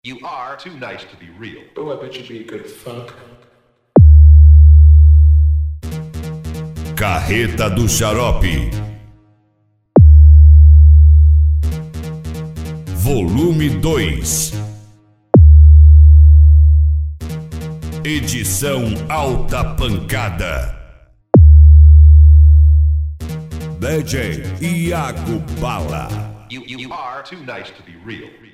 You are too nice to be real. Oh, I bet you'd be a good fuck. Carreta do Xarope. Volume 2. Edição Alta Pancada. DJ Iago Bala. You are too nice to be real.